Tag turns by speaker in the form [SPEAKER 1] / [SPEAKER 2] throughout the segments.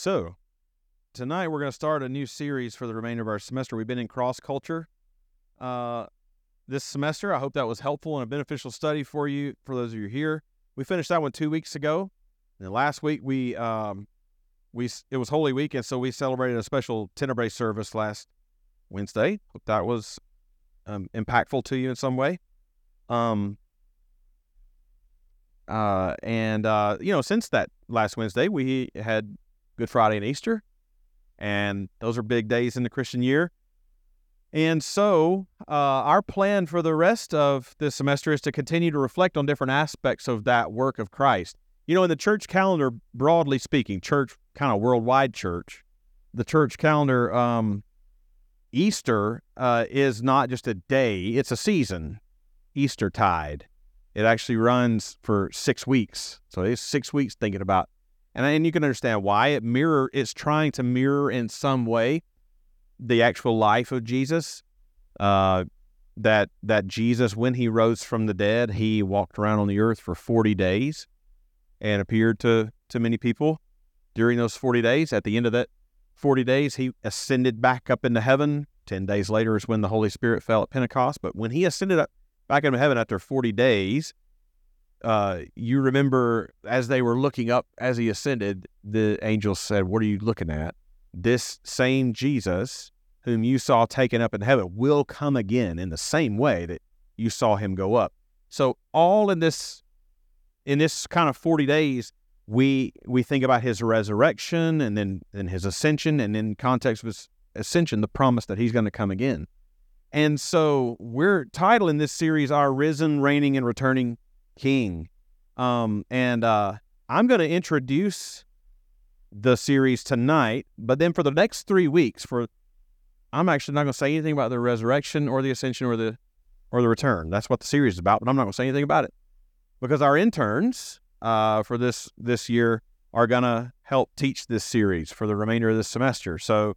[SPEAKER 1] So, tonight we're going to start a new series for the remainder of our semester. We've been in cross culture this semester. I hope that was helpful and a beneficial study for you, for those of you here. We finished that one 2 weeks ago. And last week it was Holy Week, and so we celebrated a special Tenebrae service last Wednesday. Hope that was impactful to you in some way. Since that last Wednesday, we had Good Friday and Easter, and those are big days in the Christian year. And so our plan for the rest of this semester is to continue to reflect on different aspects of that work of Christ. You know, in the church calendar, broadly speaking, church, kind of worldwide church, the church calendar, Easter is not just a day, it's a season, Eastertide. It actually runs for 6 weeks. So it's 6 weeks thinking about, and you can understand why. It's trying to mirror in some way the actual life of Jesus. That Jesus, when he rose from the dead, he walked around on the earth for 40 days and appeared to many people during those 40 days. At the end of that 40 days, he ascended back up into heaven. 10 days later is when the Holy Spirit fell at Pentecost. But when he ascended up back into heaven after 40 days, you remember as they were looking up as he ascended, the angels said, "What are you looking at? This same Jesus whom you saw taken up in heaven will come again in the same way that you saw him go up." So all in this kind of 40 days, we think about his resurrection and then his ascension, and in context of his ascension, the promise that he's going to come again. And so we're titling this series Our Risen, Reigning, and Returning King. I'm going to introduce the series tonight, but then for the next 3 weeks, I'm actually not going to say anything about the resurrection or the ascension or the return. That's what the series is about, but I'm not going to say anything about it because our interns for this year are going to help teach this series for the remainder of this semester. So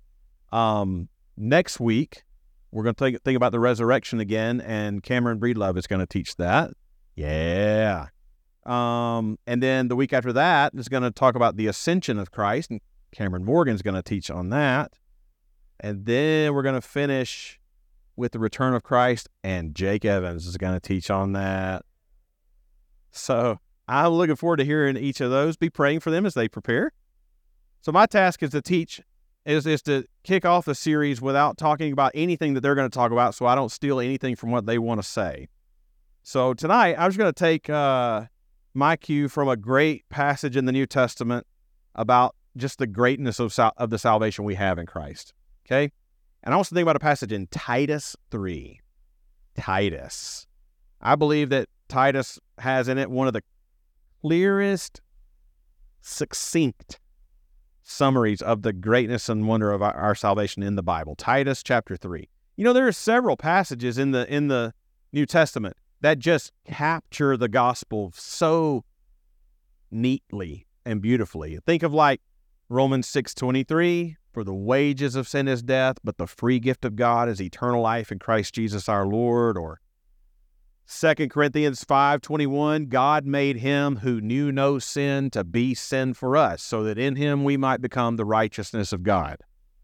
[SPEAKER 1] next week, we're going to think about the resurrection again, and Cameron Breedlove is going to teach that. Yeah. And then the week after that is going to talk about the ascension of Christ, and Cameron Morgan's going to teach on that. And then we're going to finish with the return of Christ, and Jake Evans is going to teach on that. So I'm looking forward to hearing each of those. Be praying for them as they prepare. So my task is to teach, is to kick off the series without talking about anything that they're going to talk about, so I don't steal anything from what they want to say. So tonight, I'm just going to take my cue from a great passage in the New Testament about just the greatness of the salvation we have in Christ. Okay? And I want to think about a passage in Titus 3. Titus. I believe that Titus has in it one of the clearest, succinct summaries of the greatness and wonder of our salvation in the Bible. Titus chapter 3. You know, there are several passages in the New Testament that just capture the gospel so neatly and beautifully. Think of like Romans 6:23, "For the wages of sin is death, but the free gift of God is eternal life in Christ Jesus our Lord." Or 2 Corinthians 5:21, "God made him who knew no sin to be sin for us, so that in him we might become the righteousness of God."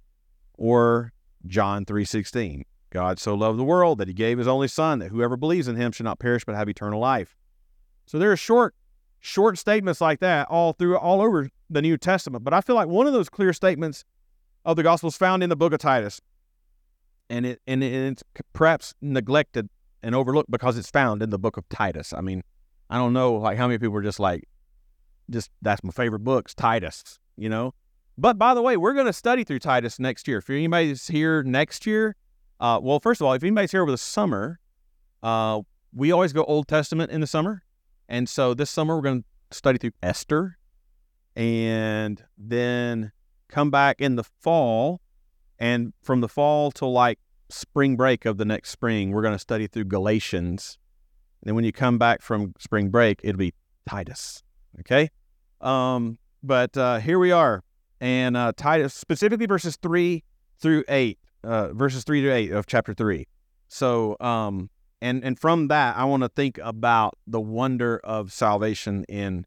[SPEAKER 1] Or John 3:16, "God so loved the world that he gave his only Son, that whoever believes in him should not perish but have eternal life." So there are short statements like that all over the New Testament. But I feel like one of those clear statements of the gospel is found in the book of Titus. And it's perhaps neglected and overlooked because it's found in the book of Titus. I mean, I don't know like how many people are just that's my favorite books, Titus, you know. But by the way, we're going to study through Titus next year. If anybody's here next year, well, first of all, if anybody's here over the summer, we always go Old Testament in the summer. And so this summer we're going to study through Esther and then come back in the fall. And from the fall till like spring break of the next spring, we're going to study through Galatians. And then when you come back from spring break, it'll be Titus. Okay? But here we are. And Titus, specifically verses 3 through 8 of chapter 3. So, and from that, I want to think about the wonder of salvation in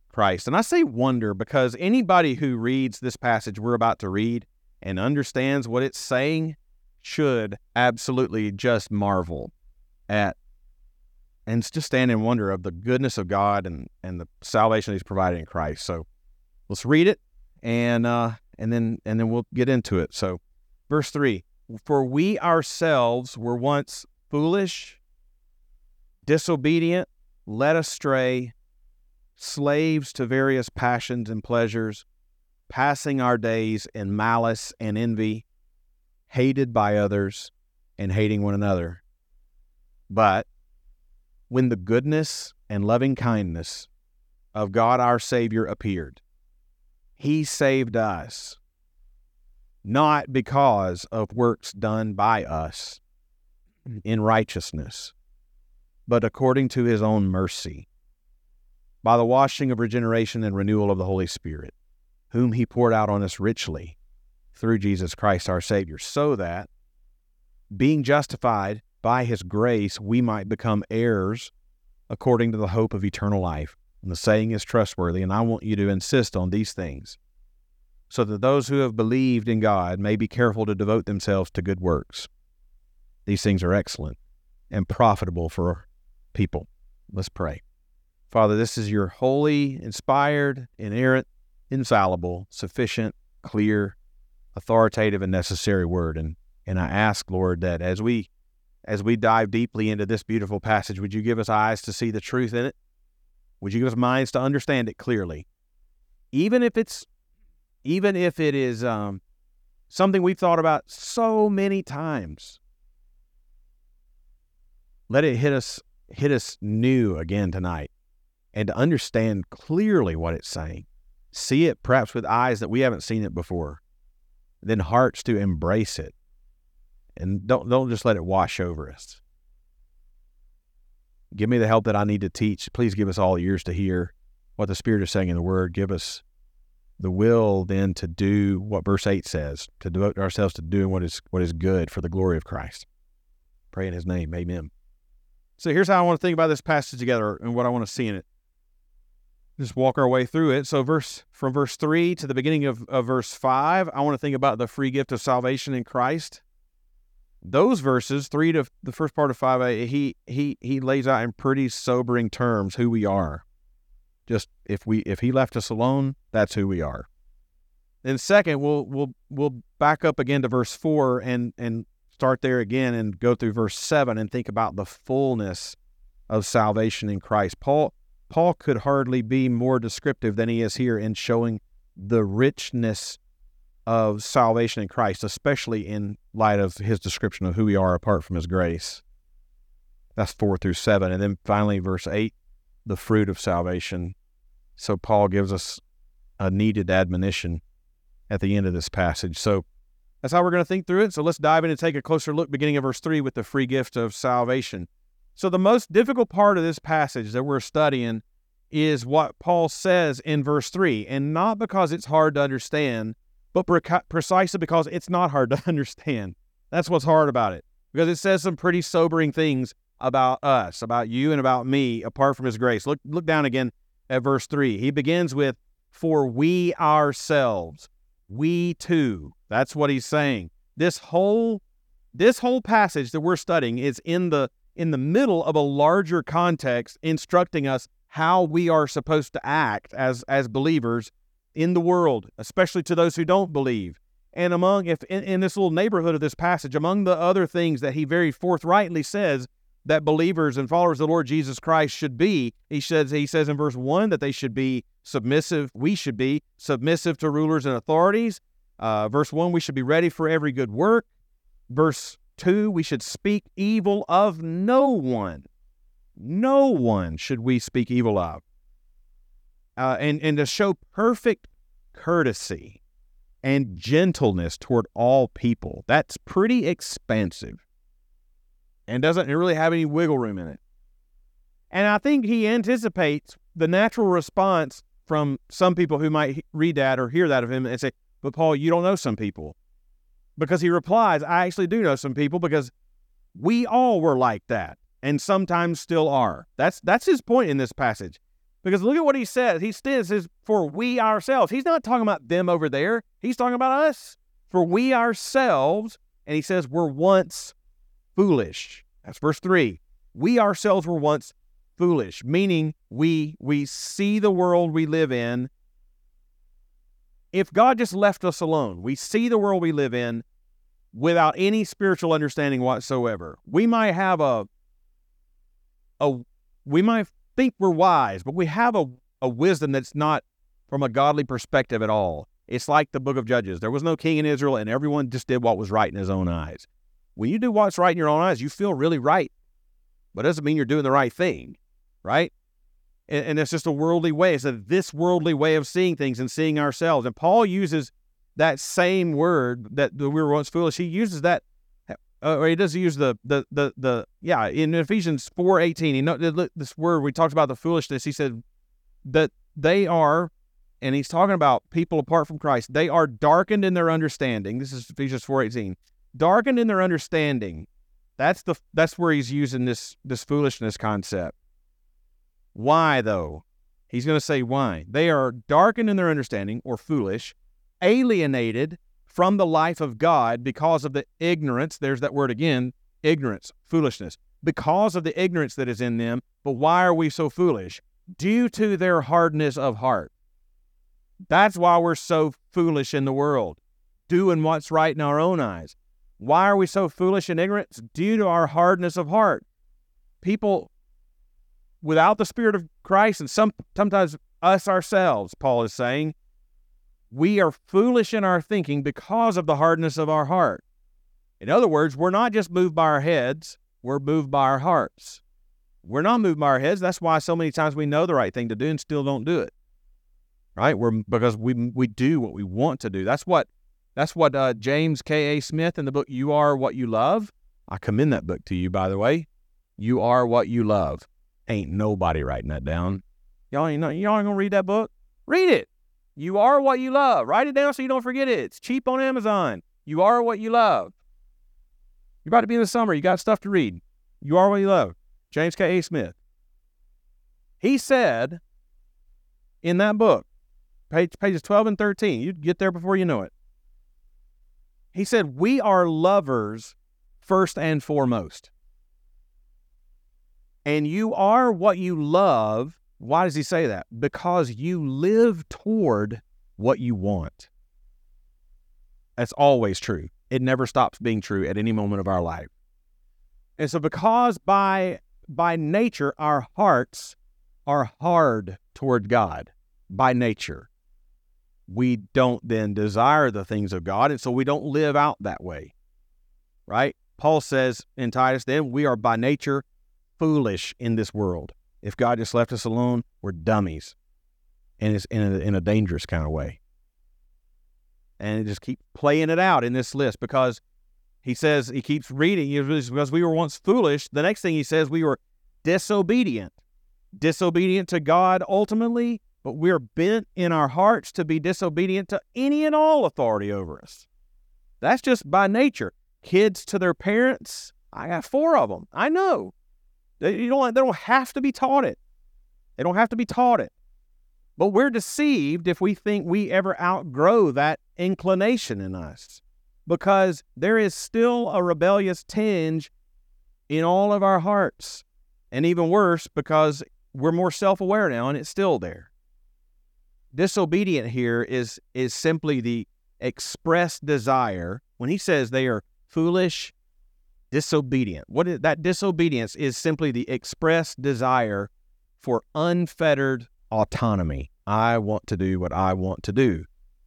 [SPEAKER 1] Christ. And I say wonder because anybody who reads this passage we're about to read and understands what it's saying should absolutely just marvel at and just stand in wonder of the goodness of God and the salvation He's provided in Christ. So let's read it and then we'll get into it. So verse 3, for we ourselves were once foolish, disobedient, led astray, slaves to various passions and pleasures, passing our days in malice and envy, hated by others and hating one another. But when the goodness and loving kindness of God our Savior appeared, He saved us, not because of works done by us in righteousness, but according to His own mercy, by the washing of regeneration and renewal of the Holy Spirit, whom He poured out on us richly through Jesus Christ our Savior, so that, being justified by His grace, we might become heirs according to the hope of eternal life. And the saying is trustworthy, and I want you to insist on these things, so that those who have believed in God may be careful to devote themselves to good works. These things are excellent and profitable for people. Let's pray. Father, this is your holy, inspired, inerrant, infallible, sufficient, clear, authoritative, and necessary word. And I ask, Lord, that as we dive deeply into this beautiful passage, would you give us eyes to see the truth in it? Would you give us minds to understand it clearly? Even if it is something we've thought about so many times, let it hit us new again tonight, and to understand clearly what it's saying. See it perhaps with eyes that we haven't seen it before, then hearts to embrace it. And don't just let it wash over us. Give me the help that I need to teach. Please give us all ears to hear what the Spirit is saying in the Word. Give us the will then to do what verse 8 says, to devote ourselves to doing what is good for the glory of Christ. Pray in His name. Amen. So here's how I want to think about this passage together and what I want to see in it. Just walk our way through it. So from verse 3 to the beginning of verse 5, I want to think about the free gift of salvation in Christ. Those verses, 3 to the first part of 5, he lays out in pretty sobering terms who we are. Just if He left us alone, that's who we are. Then second, we'll back up again to verse 4 and start there again and go through verse 7 and think about the fullness of salvation in Christ. Paul could hardly be more descriptive than he is here in showing the richness of salvation in Christ, especially in light of his description of who we are apart from His grace. That's 4 through 7. And then finally, verse 8, the fruit of salvation. So Paul gives us a needed admonition at the end of this passage. So that's how we're going to think through it. So let's dive in and take a closer look, beginning of verse 3 with the free gift of salvation. So the most difficult part of this passage that we're studying is what Paul says in verse 3, and not because it's hard to understand, but precisely because it's not hard to understand. That's what's hard about it, because it says some pretty sobering things about us, about you and about me, apart from His grace. Look down again at verse 3. He begins with, for we ourselves, we too. That's what he's saying. This whole passage that we're studying is in the middle of a larger context instructing us how we are supposed to act as believers in the world, especially to those who don't believe. And in this little neighborhood of this passage, among the other things that he very forthrightly says that believers and followers of the Lord Jesus Christ should be, he says in verse 1 that they should be submissive. We should be submissive to rulers and authorities. Verse 1, we should be ready for every good work. Verse 2, we should speak evil of no one. No one should we speak evil of. And to show perfect courtesy and gentleness toward all people. That's pretty expansive and doesn't really have any wiggle room in it. And I think he anticipates the natural response from some people who might read that or hear that of him and say, but Paul, you don't know some people. Because he replies, I actually do know some people, because we all were like that and sometimes still are. That's his point in this passage. Because look at what he says. He says, for we ourselves. He's not talking about them over there. He's talking about us. For we ourselves, and he says, were once foolish. That's verse 3. We ourselves were once foolish, meaning we see the world we live in. If God just left us alone, we see the world we live in without any spiritual understanding whatsoever. We might have we might think we're wise, but we have a wisdom that's not from a godly perspective at all. It's like the book of Judges. There was no king in Israel, and everyone just did what was right in his own eyes. When you do what's right in your own eyes, you feel really right, but it doesn't mean you're doing the right thing, right? And it's just a worldly way. It's this worldly way of seeing things and seeing ourselves. And Paul uses that same word that we were once foolish. He uses that, or he does use in Ephesians 4:18. This word, we talked about the foolishness. He said that they are, and he's talking about people apart from Christ, they are darkened in their understanding. This is Ephesians 4:18. Darkened in their understanding. That's where he's using this foolishness concept. Why, though? He's going to say why. They are darkened in their understanding, or foolish, alienated from the life of God because of the ignorance. There's that word again, ignorance, foolishness. Because of the ignorance that is in them. But why are we so foolish? Due to their hardness of heart. That's why we're so foolish in the world, doing what's right in our own eyes. Why are we so foolish and ignorant? It's due to our hardness of heart. People without the Spirit of Christ, and sometimes us ourselves, Paul is saying, we are foolish in our thinking because of the hardness of our heart. In other words, we're not just moved by our heads, we're moved by our hearts. We're not moved by our heads. That's why so many times we know the right thing to do and still don't do it. Right? Because we do what we want to do. That's what James K.A. Smith in the book You Are What You Love. I commend that book to you, by the way. You Are What You Love. Ain't nobody writing that down. Y'all ain't gonna read that book? Read it. You Are What You Love. Write it down so you don't forget it. It's cheap on Amazon. You Are What You Love. You're about to be in the summer. You got stuff to read. You Are What You Love. James K.A. Smith. He said in that book, pages 12 and 13, you'd get there before you know it. He said, we are lovers first and foremost. And you are what you love. Why does he say that? Because you live toward what you want. That's always true. It never stops being true at any moment of our life. And so because by nature our hearts are hard toward God, by nature, we don't then desire the things of God, and so we don't live out that way, right? Paul says in Titus, then we are by nature foolish in this world. If God just left us alone, we're dummies, and it's in a dangerous kind of way. And just keep playing it out in this list, because he says, he keeps reading, because we were once foolish. The next thing he says, we were disobedient to God ultimately, but we're bent in our hearts to be disobedient to any and all authority over us. That's just by nature. Kids to their parents, I got 4 of them. I know. They don't have to be taught it. They don't have to be taught it. But we're deceived if we think we ever outgrow that inclination in us, because there is still a rebellious tinge in all of our hearts. And even worse, because we're more self-aware now and it's still there. Disobedient here is simply the expressed desire. When he says they are foolish, disobedient, that disobedience is simply the expressed desire for unfettered autonomy. I want to do what I want to do.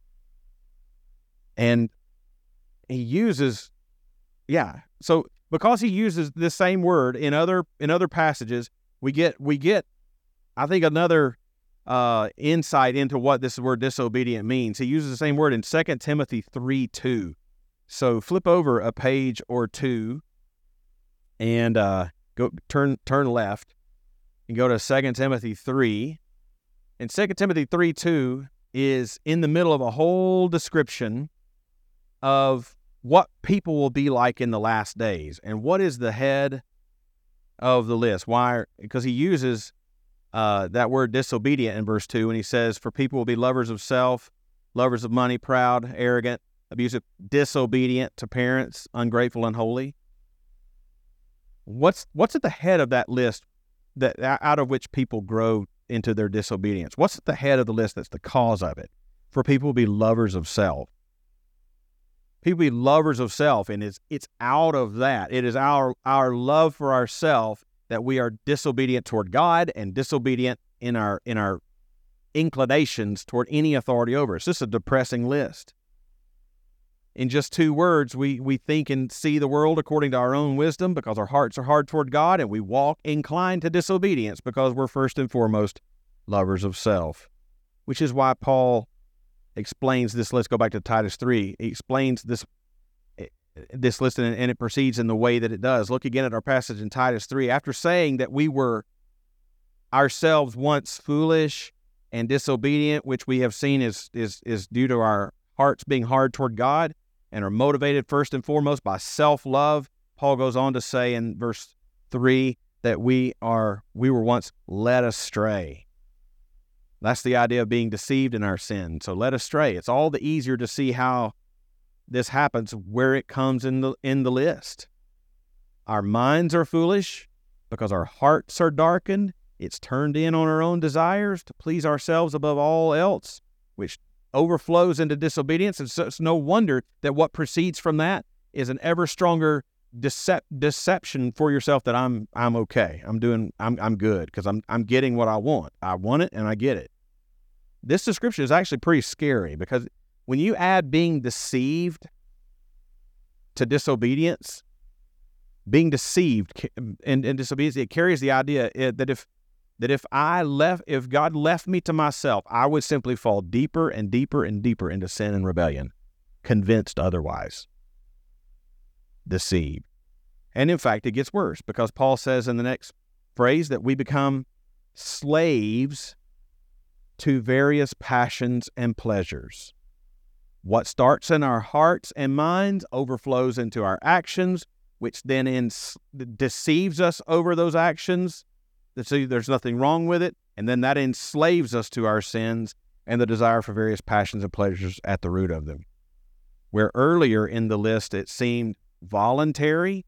[SPEAKER 1] And he uses, so because he uses this same word in other passages, we get I think another insight into what this word disobedient means. He uses the same word in 2 Timothy 3:2. So flip over a page or two and go turn left and go to 2 Timothy 3. And 2 Timothy 3:2 is in the middle of a whole description of what people will be like in the last days. And what is the head of the list? Why? Because he uses that word disobedient in verse 2 when he says, for people will be lovers of self, lovers of money, proud, arrogant, abusive, disobedient to parents, ungrateful, unholy. What's at the head of that list that out of which people grow into their disobedience? What's at the head of the list that's the cause of it? For people to be lovers of self. People be lovers of self, and it's out of that. It is our love for ourself that we are disobedient toward God and disobedient in our inclinations toward any authority over us. This is a depressing list. In just 2 words, we think and see the world according to our own wisdom because our hearts are hard toward God, and we walk inclined to disobedience because we're first and foremost lovers of self, which is why Paul explains this. Let's go back to Titus 3. He explains this list, and it proceeds in the way that it does. Look again at our passage in Titus 3. After saying that we were ourselves once foolish and disobedient, which we have seen is due to our hearts being hard toward God and are motivated first and foremost by self-love, Paul goes on to say in verse 3 that we were once led astray. That's the idea of being deceived in our sin. So led astray. It's all the easier to see how this happens where it comes in the list. Our minds are foolish because our hearts are darkened. It's turned in on our own desires to please ourselves above all else, which overflows into disobedience. And so it's no wonder that what proceeds from that is an ever stronger deception for yourself that I'm okay. I'm good because I'm getting what I want. I want it and I get it. This description is actually pretty scary because when you add being deceived to disobedience, being deceived in disobedience, it carries the idea that if God left me to myself, I would simply fall deeper and deeper and deeper into sin and rebellion, convinced otherwise, deceived. And in fact, it gets worse because Paul says in the next phrase that we become slaves to various passions and pleasures. What starts in our hearts and minds overflows into our actions, which then deceives us over those actions. So there's nothing wrong with it, and then that enslaves us to our sins and the desire for various passions and pleasures at the root of them. Where earlier in the list it seemed voluntary,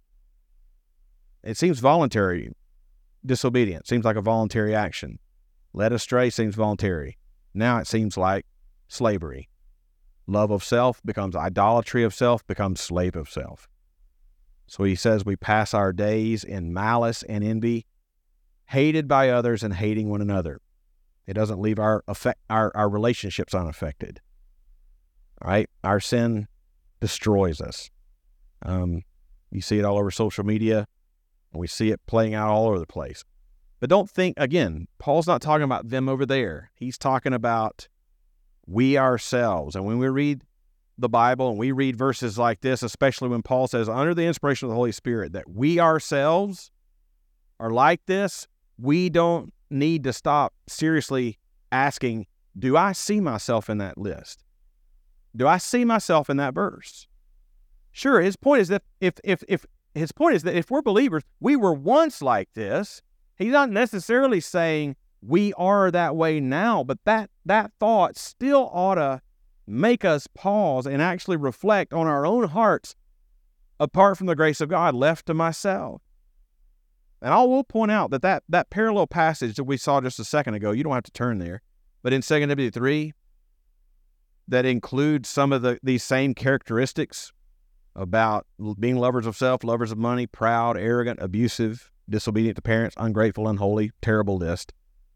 [SPEAKER 1] disobedience seems like a voluntary action. Led astray seems voluntary. Now it seems like slavery. Love of self becomes idolatry of self, becomes slave of self. So he says we pass our days in malice and envy, hated by others and hating one another. It doesn't leave our relationships unaffected. All right? Our sin destroys us. You see it all over social media, and we see it playing out all over the place. But don't think, again, Paul's not talking about them over there. He's talking about we ourselves. And when we read the Bible and we read verses like this, especially when Paul says, under the inspiration of the Holy Spirit, that we ourselves are like this, we don't need to stop seriously asking, do I see myself in that list? Do I see myself in that verse? Sure, his point is that if we're believers, we were once like this. He's not necessarily saying we are that way now, but that thought still ought to make us pause and actually reflect on our own hearts apart from the grace of God, left to myself. And I will point out that parallel passage that we saw just a second ago, you don't have to turn there, but in 2 Timothy 3, that includes some of these same characteristics about being lovers of self, lovers of money, proud, arrogant, abusive, disobedient to parents, ungrateful, unholy, terrible list.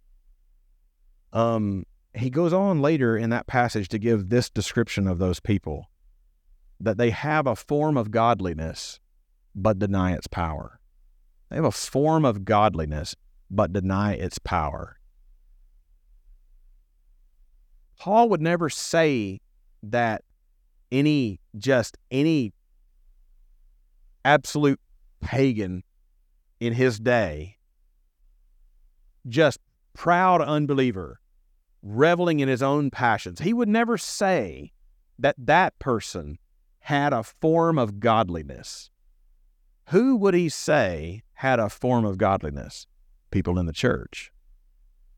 [SPEAKER 1] He goes on later in that passage to give this description of those people, that they have a form of godliness, but deny its power. They have a form of godliness, but deny its power. Paul would never say that any absolute pagan in his day, just proud unbeliever, reveling in his own passions, he would never say that person had a form of godliness. Who would he say had a form of godliness? People in the church.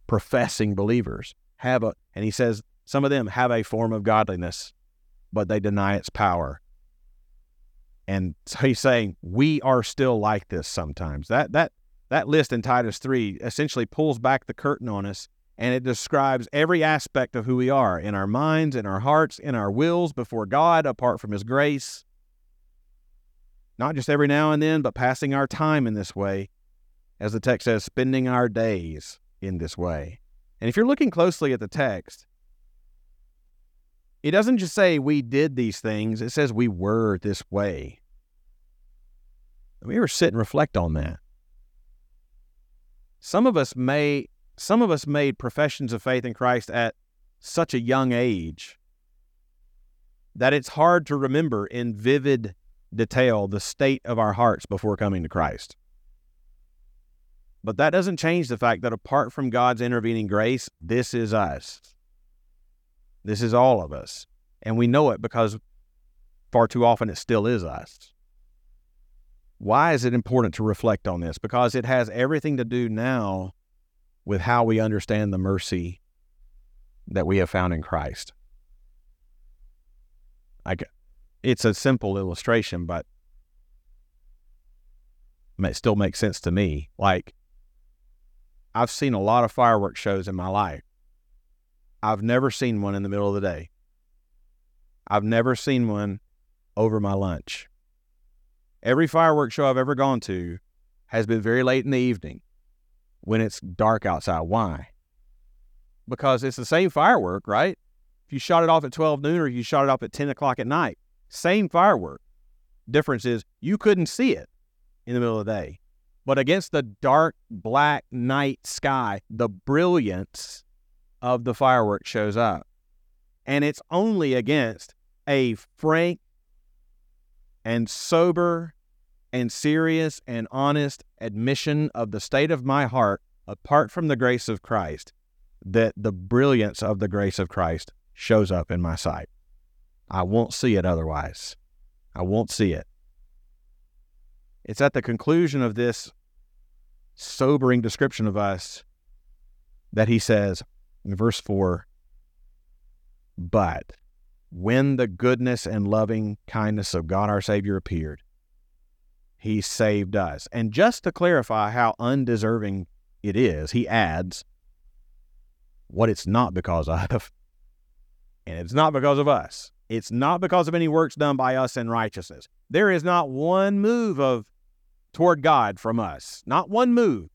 [SPEAKER 1] professing believers. And he says, some of them have a form of godliness, but they deny its power. And so he's saying, we are still like this sometimes. That list in Titus 3 essentially pulls back the curtain on us, and it describes every aspect of who we are in our minds, in our hearts, in our wills before God, apart from his grace. Not just every now and then, but passing our time in this way. As the text says, spending our days in this way. And if you're looking closely at the text, it doesn't just say we did these things, it says we were this way. Let me ever sit and reflect on that. Some of us made professions of faith in Christ at such a young age that it's hard to remember in vivid detail the state of our hearts before coming to Christ. But that doesn't change the fact that apart from God's intervening grace, this is us. This is all of us. And we know it because far too often it still is us. Why is it important to reflect on this? Because it has everything to do now with how we understand the mercy that we have found in Christ. It's a simple illustration, but it still makes sense to me. Like, I've seen a lot of fireworks shows in my life. I've never seen one in the middle of the day. I've never seen one over my lunch. Every fireworks show I've ever gone to has been very late in the evening when it's dark outside. Why? Because it's the same firework, right? If you shot it off at 12 noon or you shot it off at 10 o'clock at night, same firework. Difference is you couldn't see it in the middle of the day. But against the dark, black night sky, the brilliance of the fireworks shows up. And it's only against a frank and sober and serious and honest admission of the state of my heart apart from the grace of Christ that the brilliance of the grace of Christ shows up in my sight. I won't see it otherwise. I won't see it. It's at the conclusion of this sobering description of us that he says in verse 4, but when the goodness and loving kindness of God our Savior appeared, he saved us. And just to clarify how undeserving it is, he adds what it's not because of. And it's not because of us. It's not because of any works done by us in righteousness. There is not one move toward God from us. Not one move.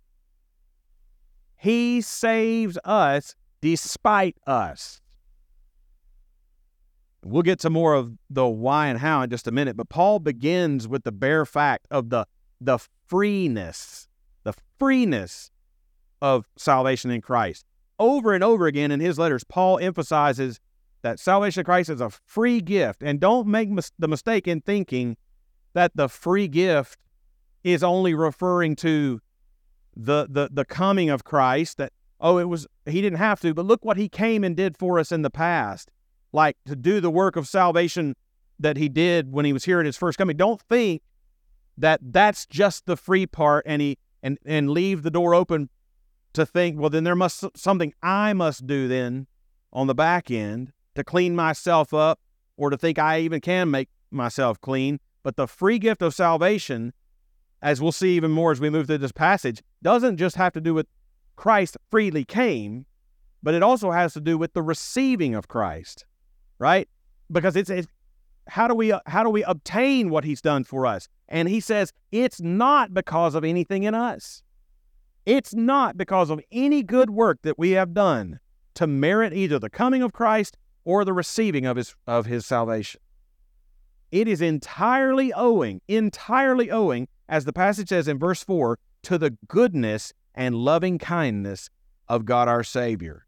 [SPEAKER 1] He saves us despite us. We'll get to more of the why and how in just a minute, but Paul begins with the bare fact of the freeness of salvation in Christ. Over and over again in his letters, Paul emphasizes that salvation in Christ is a free gift. And don't make the mistake in thinking that the free gift is only referring to the coming of Christ, that, he didn't have to, but look what he came and did for us in the past. Like to do the work of salvation that he did when he was here at his first coming. Don't think that that's just the free part and leave the door open to think, well, then there must something I must do then on the back end to clean myself up or to think I even can make myself clean. But the free gift of salvation, as we'll see even more as we move through this passage, doesn't just have to do with Christ freely came, but it also has to do with the receiving of Christ. Right? Because it's how do we obtain what he's done for us? And he says it's not because of anything in us. It's not because of any good work that we have done to merit either the coming of Christ or the receiving of his salvation. It is entirely owing, as the passage says in verse 4, to the goodness and loving kindness of God our Savior.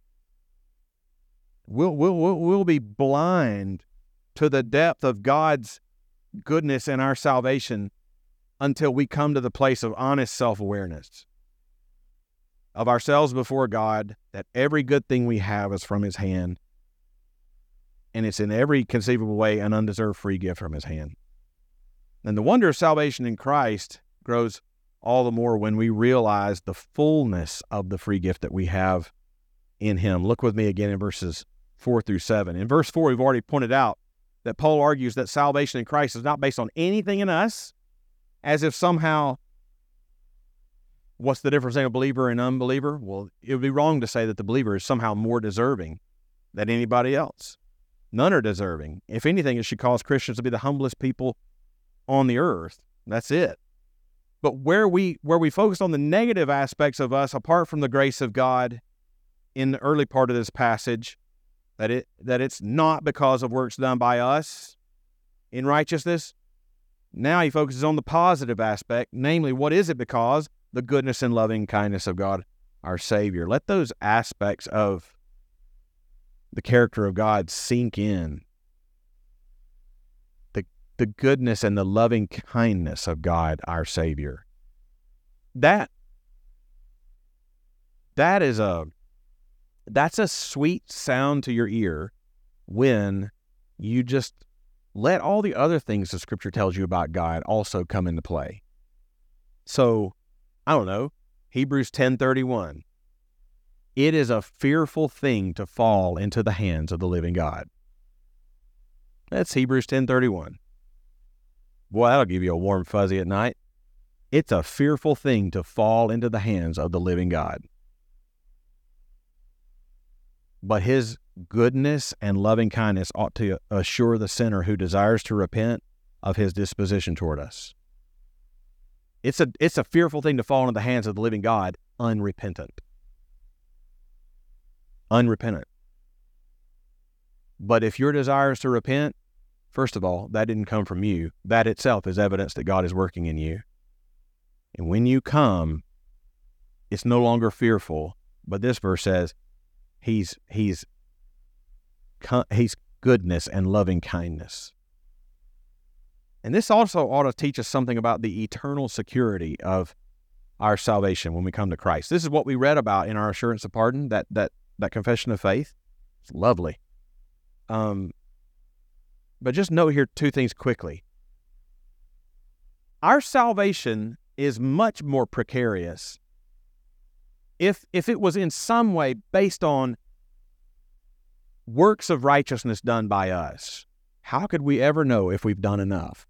[SPEAKER 1] We'll be blind to the depth of God's goodness and our salvation until we come to the place of honest self-awareness of ourselves before God, that every good thing we have is from his hand, and it's in every conceivable way an undeserved free gift from his hand. And the wonder of salvation in Christ grows all the more when we realize the fullness of the free gift that we have in him. Look with me again in verses 4 through 7. In verse 4, we've already pointed out that Paul argues that salvation in Christ is not based on anything in us, as if somehow, what's the difference between a believer and unbeliever? Well, it would be wrong to say that the believer is somehow more deserving than anybody else. None are deserving. If anything, it should cause Christians to be the humblest people on the earth. That's it. But where we focus on the negative aspects of us apart from the grace of God in the early part of this passage, that it's not because of works done by us in righteousness. Now he focuses on the positive aspect, namely, what is it because? The goodness and loving kindness of God, our Savior. Let those aspects of the character of God sink in. The goodness and the loving kindness of God, our Savior. That's a sweet sound to your ear when you just let all the other things the Scripture tells you about God also come into play. So, I don't know, Hebrews 10:31. It is a fearful thing to fall into the hands of the living God. That's Hebrews 10:31. Boy, that'll give you a warm fuzzy at night. It's a fearful thing to fall into the hands of the living God. But his goodness and loving kindness ought to assure the sinner who desires to repent of his disposition toward us. It's a fearful thing to fall into the hands of the living God unrepentant. Unrepentant. But if your desire is to repent, first of all, that didn't come from you. That itself is evidence that God is working in you. And when you come, it's no longer fearful. But this verse says, He's goodness and loving kindness. And this also ought to teach us something about the eternal security of our salvation when we come to Christ. This is what we read about in our assurance of pardon, that confession of faith. It's lovely. But just note here two things quickly. Our salvation is much more precarious if it was in some way based on works of righteousness done by us. How could we ever know if we've done enough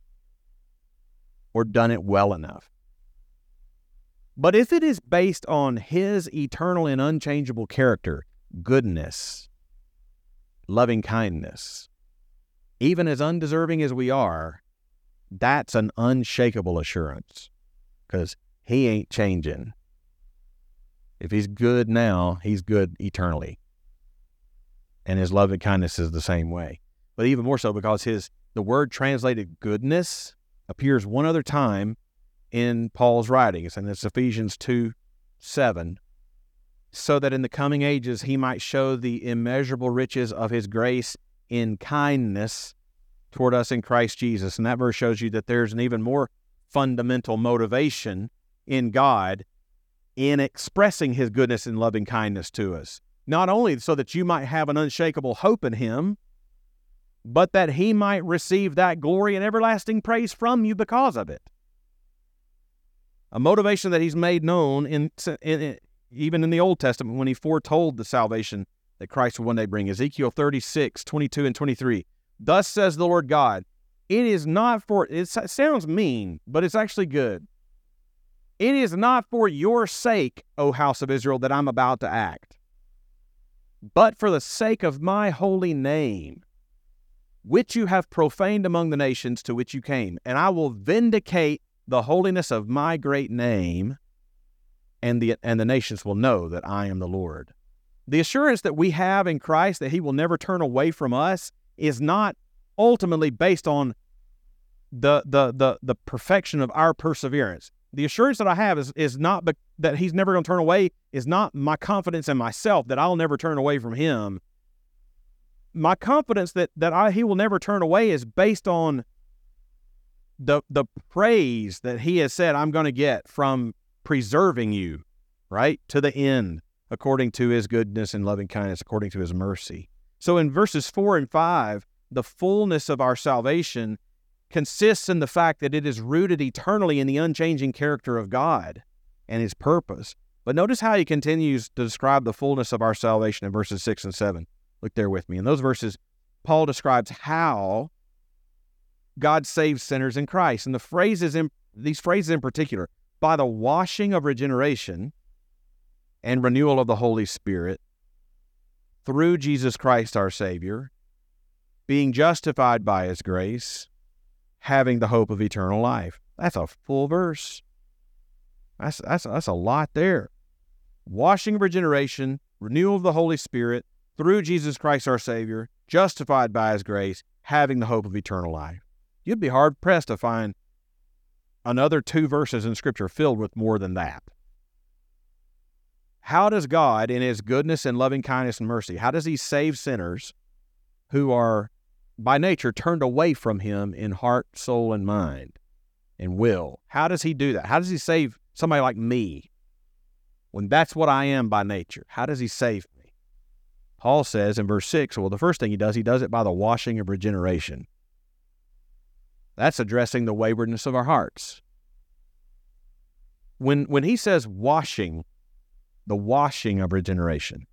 [SPEAKER 1] or done it well enough? But if it is based on his eternal and unchangeable character, goodness, loving kindness, even as undeserving as we are, that's an unshakable assurance because he ain't changing. If he's good now, he's good eternally. And his loving kindness is the same way. But even more so because the word translated goodness appears one other time in Paul's writings, and it's Ephesians 2:7, so that in the coming ages he might show the immeasurable riches of his grace in kindness toward us in Christ Jesus. And that verse shows you that there's an even more fundamental motivation in God in expressing his goodness and loving kindness to us. Not only so that you might have an unshakable hope in him, but that he might receive that glory and everlasting praise from you because of it. A motivation that he's made known even in the Old Testament when he foretold the salvation that Christ would one day bring. Ezekiel 36:22 and 23. Thus says the Lord God, it sounds mean, but it's actually good. It is not for your sake, O house of Israel, that I'm about to act, but for the sake of my holy name, which you have profaned among the nations to which you came. And I will vindicate the holiness of my great name, and the nations will know that I am the Lord. The assurance that we have in Christ that he will never turn away from us is not ultimately based on the perfection of our perseverance. The assurance that I have is not that he's never going to turn away, is not my confidence in myself that I'll never turn away from him. My confidence that he will never turn away is based on the praise that he has said I'm going to get from preserving you, right, to the end, according to his goodness and loving kindness, according to his mercy. So in verses 4 and 5, the fullness of our salvation consists in the fact that it is rooted eternally in the unchanging character of God and his purpose. But notice how he continues to describe the fullness of our salvation in verses 6 and 7. Look there with me. In those verses, Paul describes how God saves sinners in Christ. And these phrases in particular, by the washing of regeneration and renewal of the Holy Spirit, through Jesus Christ our Savior, being justified by His grace, having the hope of eternal life. That's a full verse. That's a lot there. Washing of regeneration, renewal of the Holy Spirit, through Jesus Christ our Savior, justified by His grace, having the hope of eternal life. You'd be hard-pressed to find another 2 verses in Scripture filled with more than that. How does God, in His goodness and loving kindness and mercy, how does He save sinners who are, by nature, turned away from Him in heart, soul, and mind, and will? How does He do that? How does He save somebody like me when that's what I am by nature? How does He save me? Paul says in verse 6, well, the first thing He does it by the washing of regeneration. That's addressing the waywardness of our hearts. When he says washing, the washing of regeneration,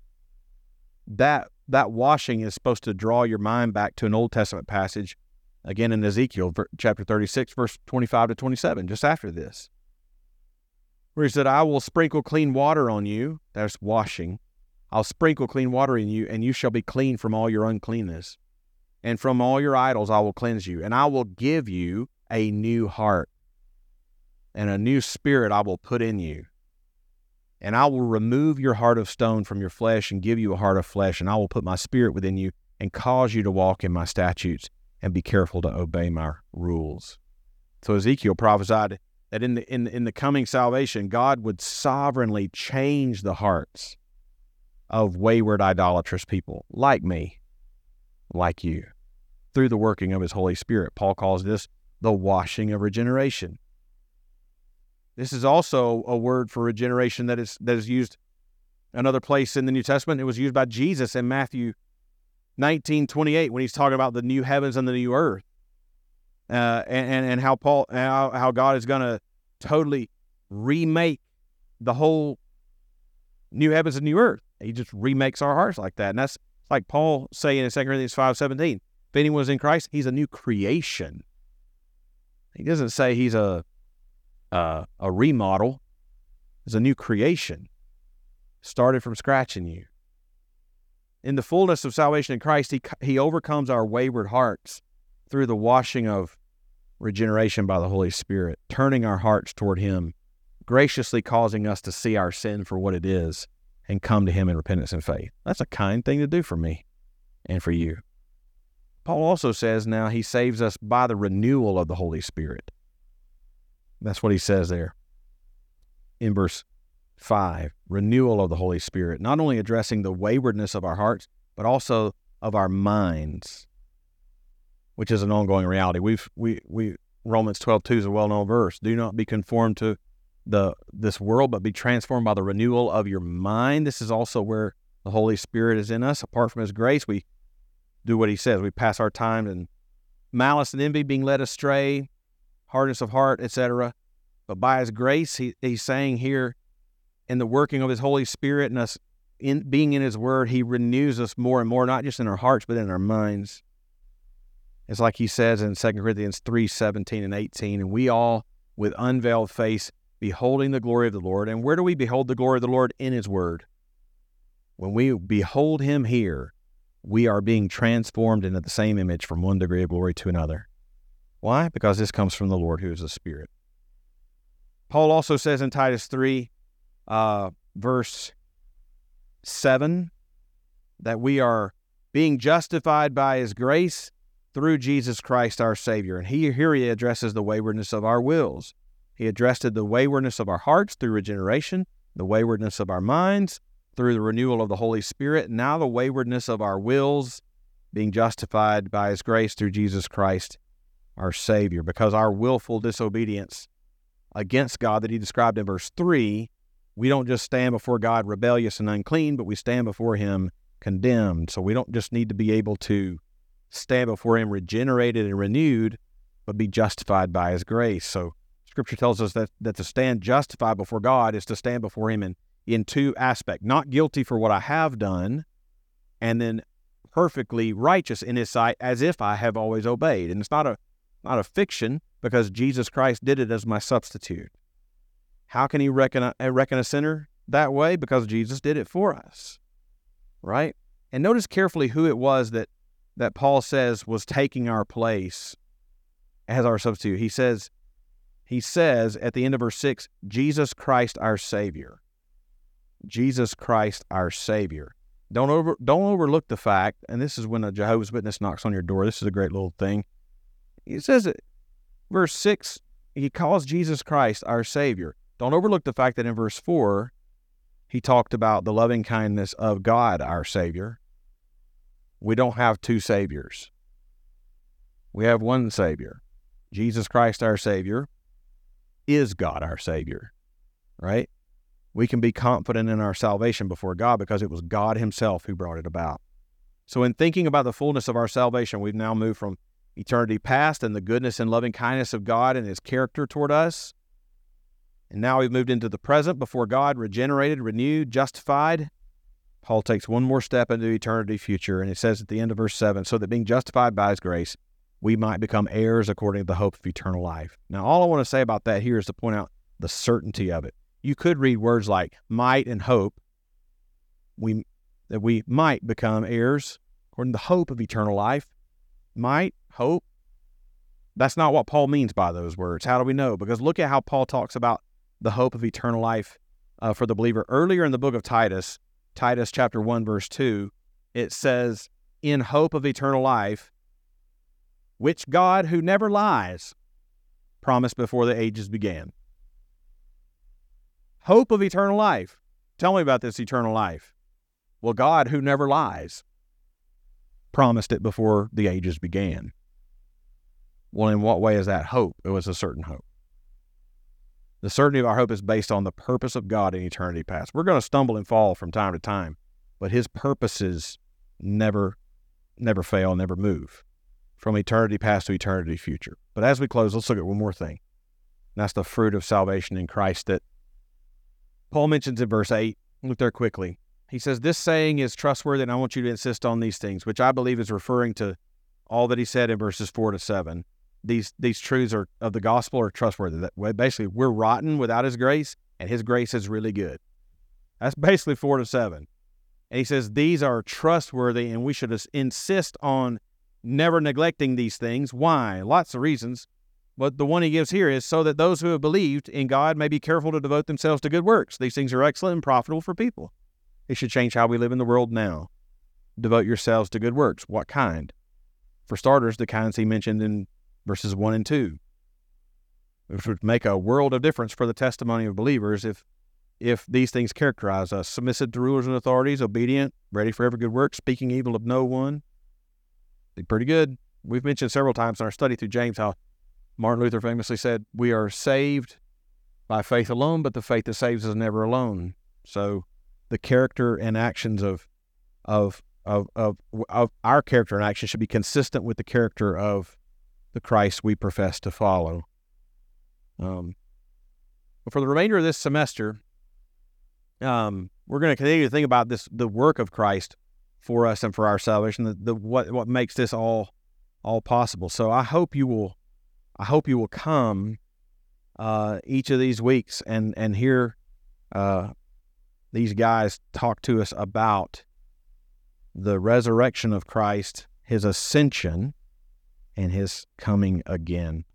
[SPEAKER 1] that washing is supposed to draw your mind back to an Old Testament passage, again in Ezekiel chapter 36, verse 25 to 27, just after this, where he said, I will sprinkle clean water on you. That's washing. I'll sprinkle clean water in you, and you shall be clean from all your uncleanness. And from all your idols I will cleanse you, and I will give you a new heart, and a new spirit I will put in you. And I will remove your heart of stone from your flesh and give you a heart of flesh, and I will put my spirit within you and cause you to walk in my statutes and be careful to obey my rules. So Ezekiel prophesied that in the coming salvation, God would sovereignly change the hearts of wayward, idolatrous people like me, like you, through the working of His Holy Spirit. Paul calls this the washing of regeneration. This is also a word for regeneration that is used another place in the New Testament. It was used by Jesus in Matthew 19:28 when He's talking about the new heavens and the new earth, and how God is going to totally remake the whole new heavens and new earth. He just remakes our hearts like that, and that's like Paul saying in 2 Corinthians 5:17, if anyone is in Christ, he's a new creation. He doesn't say he's a remodel. It's a new creation, started from scratch in you. In the fullness of salvation in Christ, he overcomes our wayward hearts through the washing of regeneration by the Holy Spirit, turning our hearts toward Him, graciously causing us to see our sin for what it is and come to Him in repentance and faith. That's a kind thing to do for me and for you. Paul also says now He saves us by the renewal of the Holy Spirit. That's what he says there in verse 5, renewal of the Holy Spirit, not only addressing the waywardness of our hearts, but also of our minds, which is an ongoing reality. Romans 12:2 is a well-known verse. Do not be conformed to this world, but be transformed by the renewal of your mind. This is also where the Holy Spirit is in us. Apart from His grace, we do what He says. We pass our time in malice and envy, being led astray, hardness of heart, etc. But by His grace, He's saying here, in the working of His Holy Spirit and us being in His Word, He renews us more and more, not just in our hearts, but in our minds. It's like He says in 2 Corinthians 3:17 and 18, and we all, with unveiled face, beholding the glory of the Lord. And where do we behold the glory of the Lord? In His Word. When we behold Him here, we are being transformed into the same image from one degree of glory to another. Why? Because this comes from the Lord, who is the Spirit. Paul also says in Titus 3, verse 7, that we are being justified by His grace through Jesus Christ our Savior. And here he addresses the waywardness of our wills. He addressed the waywardness of our hearts through regeneration, the waywardness of our minds through the renewal of the Holy Spirit, now the waywardness of our wills being justified by His grace through Jesus Christ our Savior. Because our willful disobedience against God that he described in verse 3, we don't just stand before God rebellious and unclean, but we stand before Him condemned. So we don't just need to be able to stand before Him regenerated and renewed, but be justified by His grace. So Scripture tells us that to stand justified before God is to stand before Him in two aspects: not guilty for what I have done, and then perfectly righteous in His sight, as if I have always obeyed. And it's not a fiction, because Jesus Christ did it as my substitute. How can He reckon a sinner that way? Because Jesus did it for us, right? And notice carefully who it was that Paul says was taking our place as our substitute. He says at the end of verse 6, Jesus Christ our Savior. Jesus Christ our Savior. Don't overlook the fact, and this is when a Jehovah's Witness knocks on your door. This is a great little thing. He says it, verse 6, he calls Jesus Christ our Savior. Don't overlook the fact that in verse 4, he talked about the loving kindness of God our Savior. We don't have two Saviors. We have one Savior. Jesus Christ our Savior is God our Savior, right? We can be confident in our salvation before God because it was God Himself who brought it about. So in thinking about the fullness of our salvation, we've now moved from eternity past and the goodness and loving kindness of God and His character toward us. And now we've moved into the present before God, regenerated, renewed, justified. Paul takes one more step into eternity future, and it says at the end of verse 7, so that being justified by His grace, we might become heirs according to the hope of eternal life. Now, all I want to say about that here is to point out the certainty of it. You could read words like might and hope, that we might become heirs according to the hope of eternal life. Might, hope. That's not what Paul means by those words. How do we know? Because look at how Paul talks about the hope of eternal life for the believer. Earlier in the book of Titus chapter 1, verse 2, it says, in hope of eternal life, which God, who never lies, promised before the ages began. Hope of eternal life. Tell me about this eternal life. Well, God, who never lies, promised it before the ages began. Well, in what way is that hope? It was a certain hope. The certainty of our hope is based on the purpose of God in eternity past. We're going to stumble and fall from time to time, but His purposes never fail, never move from eternity past to eternity future. But as we close, let's look at one more thing. And that's the fruit of salvation in Christ that Paul mentions in verse 8. Look there quickly. He says, this saying is trustworthy, and I want you to insist on these things, which I believe is referring to all that he said in verses 4 to 7. These truths of the gospel are trustworthy. That basically, we're rotten without His grace, and His grace is really good. That's basically 4 to 7. And he says these are trustworthy, and we should insist on never neglecting these things. Why? Lots of reasons. But the one he gives here is so that those who have believed in God may be careful to devote themselves to good works. These things are excellent and profitable for people. It should change how we live in the world now. Devote yourselves to good works. What kind? For starters, the kinds he mentioned in verses 1 and 2. Which would make a world of difference for the testimony of believers if these things characterize us. Submissive to rulers and authorities, obedient, ready for every good work, speaking evil of no one. Be pretty good. We've mentioned several times in our study through James how Martin Luther famously said, we are saved by faith alone, but the faith that saves is never alone. So the character and actions of our character and action should be consistent with the character of the Christ we profess to follow. But for the remainder of this semester, we're going to continue to think about the work of Christ for us and for our salvation, what makes this all possible. So I hope you will come each of these weeks and hear these guys talk to us about the resurrection of Christ, His ascension, and His coming again.